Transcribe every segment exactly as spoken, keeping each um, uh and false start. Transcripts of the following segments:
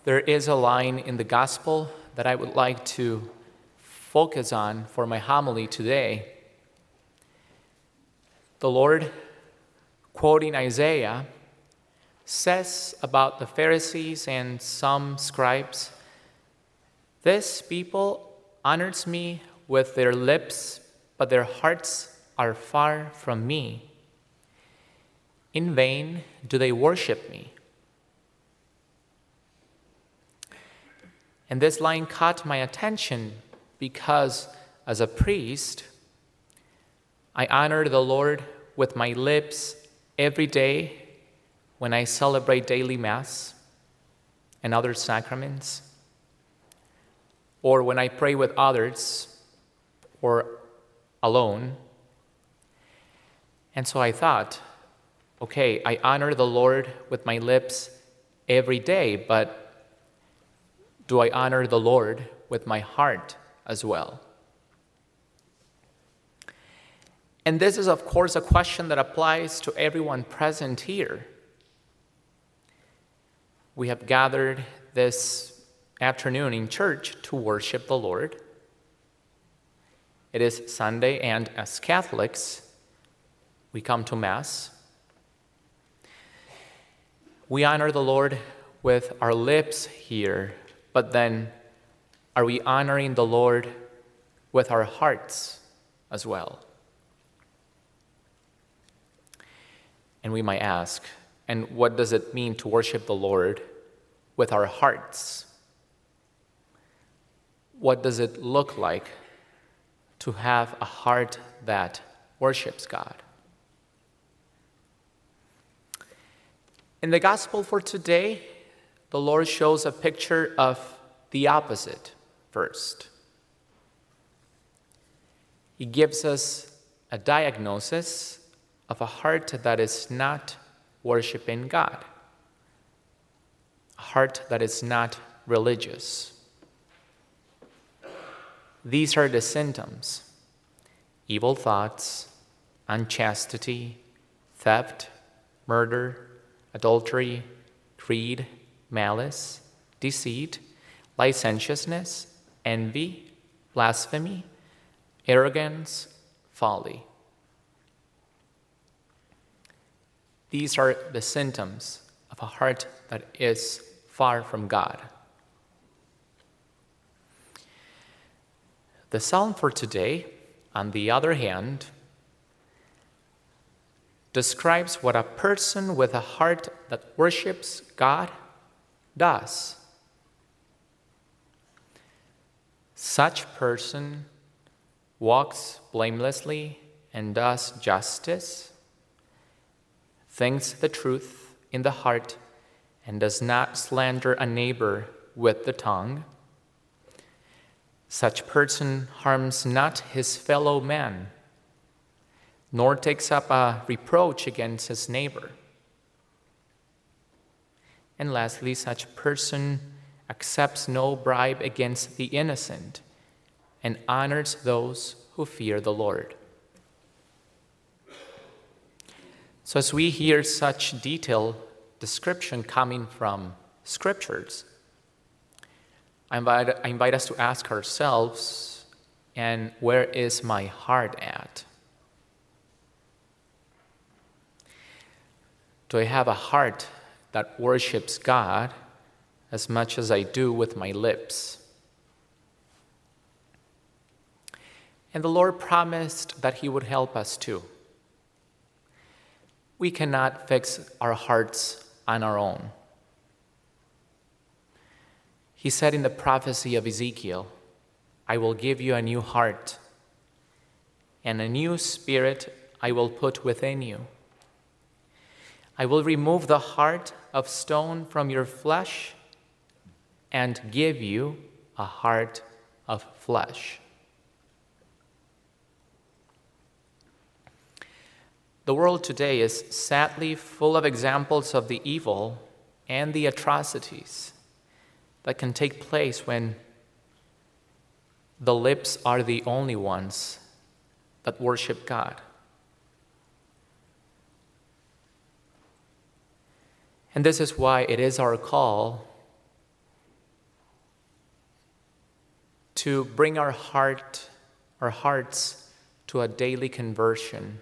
there is a line in the gospel that I would like to focus on for my homily today. The Lord, quoting Isaiah, says about the Pharisees and some scribes, "This people honors me with their lips, but their hearts are far from me. In vain do they worship me." And this line caught my attention because, as a priest, I honor the Lord with my lips every day when I celebrate daily Mass and other sacraments, or when I pray with others or alone. And so I thought, okay, I honor the Lord with my lips every day, but do I honor the Lord with my heart as well? And this is, of course, a question that applies to everyone present here. We have gathered this afternoon in church to worship the Lord. It is Sunday, and as Catholics, we come to Mass. We honor the Lord with our lips here, but then are we honoring the Lord with our hearts as well? And we might ask, and what does it mean to worship the Lord with our hearts? What does it look like to have a heart that worships God? In the gospel for today, the Lord shows a picture of the opposite first. He gives us a diagnosis of a heart that is not worshiping God, a heart that is not religious. These are the symptoms: evil thoughts, unchastity, theft, murder, adultery, greed, malice, deceit, licentiousness, envy, blasphemy, arrogance, folly. These are the symptoms of a heart that is far from God. The psalm for today, on the other hand, describes what a person with a heart that worships God does. Such person walks blamelessly and does justice, thinks the truth in the heart, and does not slander a neighbor with the tongue. Such person harms not his fellow man, nor takes up a reproach against his neighbor. And lastly, such person accepts no bribe against the innocent and honors those who fear the Lord. So as we hear such detailed description coming from scriptures, I invite, I invite us to ask ourselves, and where is my heart at? Do I have a heart that worships God as much as I do with my lips? And the Lord promised that He would help us too. We cannot fix our hearts on our own. He said in the prophecy of Ezekiel, "I will give you a new heart, and a new spirit I will put within you. I will remove the heart of stone from your flesh and give you a heart of flesh." The world today is sadly full of examples of the evil and the atrocities that can take place when the lips are the only ones that worship God. And this is why it is our call to bring our heart, our hearts to a daily conversion,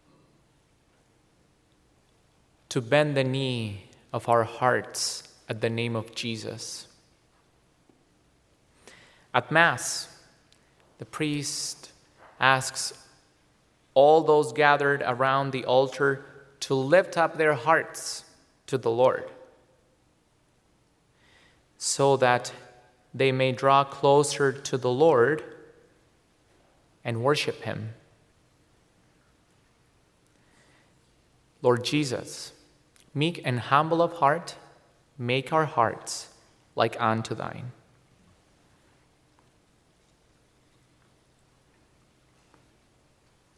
to bend the knee of our hearts at the name of Jesus. At Mass, the priest asks all those gathered around the altar to lift up their hearts to the Lord, so that they may draw closer to the Lord and worship Him. Lord Jesus, meek and humble of heart, make our hearts like unto thine.